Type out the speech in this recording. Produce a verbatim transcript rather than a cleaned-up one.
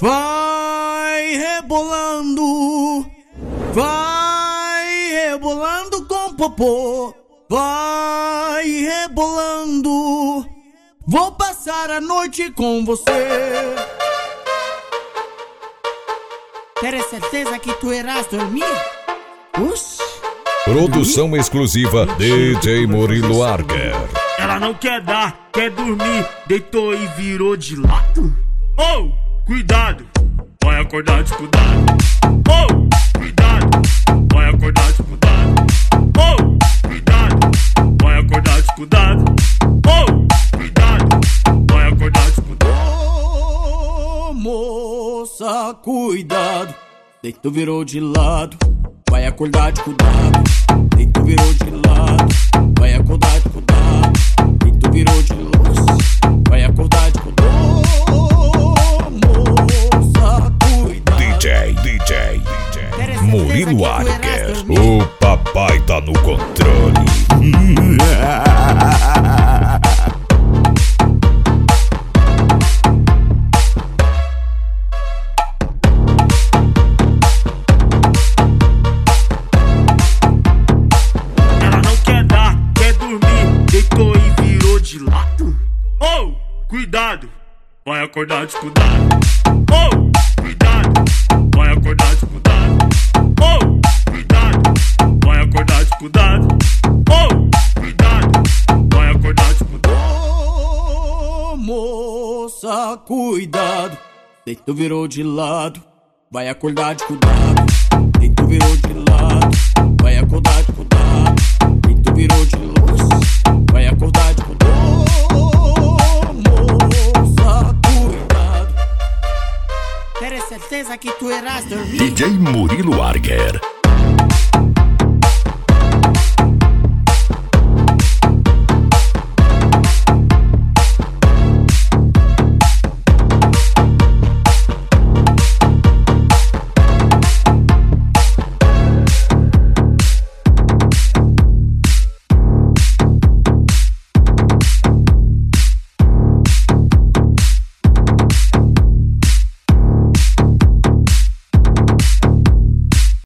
Vai rebolando, vai rebolando com popô, vai rebolando, vou passar a noite com você. Tem certeza que tu irás dormir? Oxi. Produção exclusiva D J Murilo Arger. Ela não quer dar, quer dormir, deitou e virou de lado. Oh, cuidado, vai acordar de cuidado. Oh, cuidado, vai acordar de cuidado. Oh, cuidado, vai acordar de cuidado. Oh, cuidado, vai acordar de cuidado. Ô, moça, cuidado, deitou, virou de lado, vai acordar de cuidado. Deitou, virou de lado, vai acordar de cuidado. Deitou, virou de lado, vai acordar de cuidado. Moça, cuidado. D J, D J, D J Murilo Arger. O papai tá no controle. Oh, cuidado, vai acordar de cuidado. Oh, cuidado, vai acordar de cuidado. Oh, cuidado, vai acordar de cuidado. Oh, cuidado, vai acordar de cuidado. Ô, moça, cuidado, deitou, virou de lado, vai acordar de cuidado. Deitou, virou de lado, vai acordar de cuidado. Deitou, virou de lado, vai acordar de cuidado. Tem certeza que tu irás dormir? D J Murilo Arger.